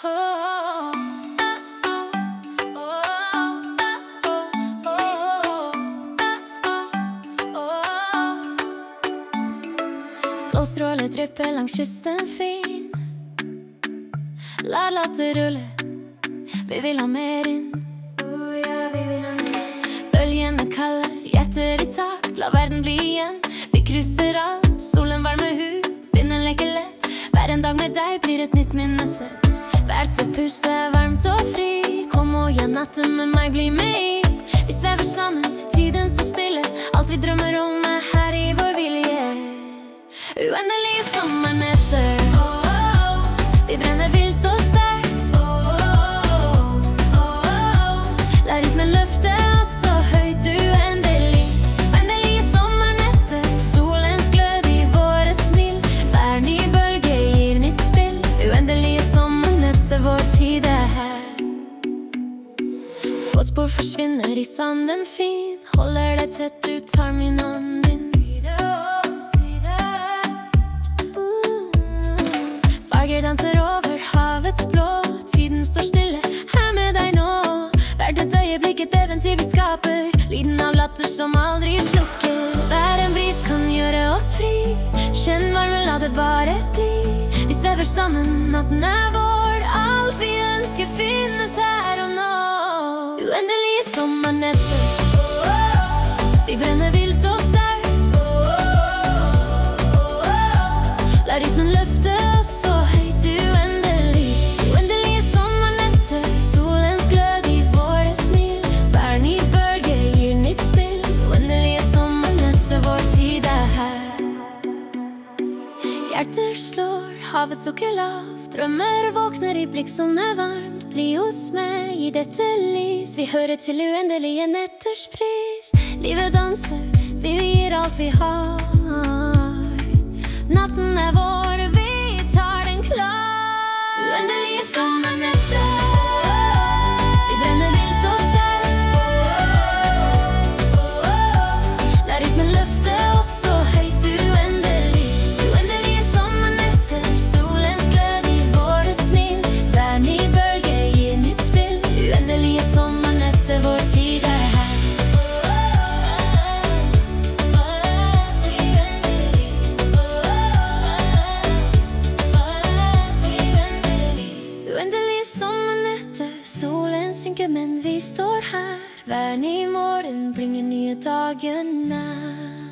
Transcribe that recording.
Solstråler drypper langs kysten fin. La det rulle, vi vil ha mer inn. Bølgene kaller, hjerter i takt. La verden bli igjen, vi krysser alt. Solen varmer hud, vinden leker lett. Hver en dag med deg blir et nytt minnesett. Hvert et pust er varmt og fri. Kom og ja, natten med meg, bli med i. Vi svever sammen, tiden står stille. Alt vi drømmer om er her i vår vilje. Uendelige sommernetter. Vi brenner vilt og sterkt. La rytmen løfte oss så høyt, uendelig. Uendelige sommernetter. Solens glød i våre smil. Hver ny bølge gir nytt spill. Uendelige sommernetter, vår tid er her. Fotspor forsvinner i sanden fin. Holder deg tett, du tar min hånd din. Farger danser over havets blå. Tiden står stille, her med deg nå. Hvert et øyeblikk et eventyr vi skaper. Lyden av latter som aldri slukker. Hver en bris kan gjøre oss fri. Kjenn varmen, la det bare bli. Vi svever sammen, natten er vår. Alt vi ønsker finnes her og nå. Uendelige sommernetter. Vi brenner vilt og sterkt. La rytmen løfte oss så høyt, uendelig. Uendelige sommernetter. Solens glød i våre smil. Hver ny bølge gir nytt spill. Uendelige sommernetter, vår tid er her. Hjerter slår, havet sukker lavt. Drømmer våkner i blikk som er varmt. Bli hos meg i dette lys. Vi hører til uendelige netters pris. Livet danser, vi gir alt vi har. Natten er vår, vi tar den klar. Uendelige sommernetter. Vi brenner vilt og sterkt. La rytmen løfte oss så høyt, uendelig. Uendelige sommernetter. Solens glød i våre smil. Hver ny bølge gir nytt spill. Uendelige sommernetter, vår tid er her. Uendelige sommernetter. Solen synker, men vi står her. Hver ny morgen bringer nye dager nær.